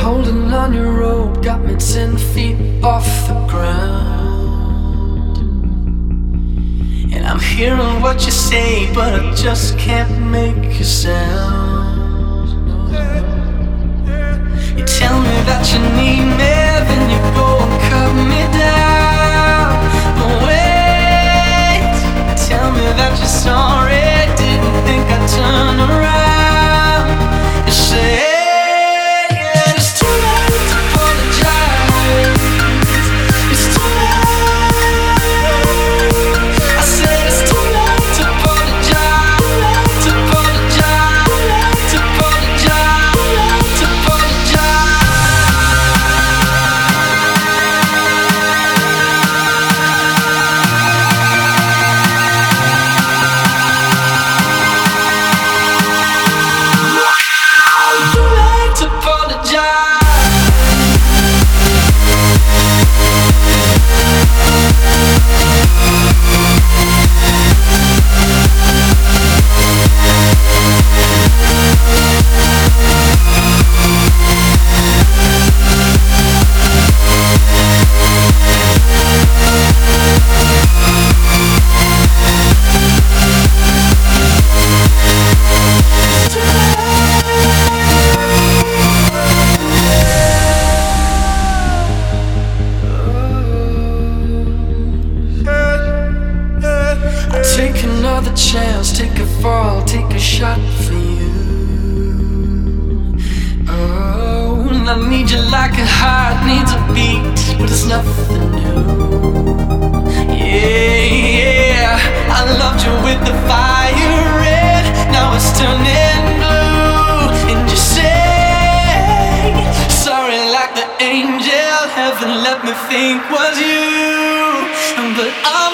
Holding on your rope got me 10 feet off the ground. And I'm hearing what you say, but I just can't make a sound. You tell me that you need me, then you go and cut me down. But wait, tell me that you're sorry, didn't think I'd turn around. You say take another chance, take a fall, take a shot for you. Oh, and I need you like a heart needs a beat, but it's nothing new. Yeah, I loved you with the fire red, now it's turning blue. And you say sorry like the angel heaven let me think was you, but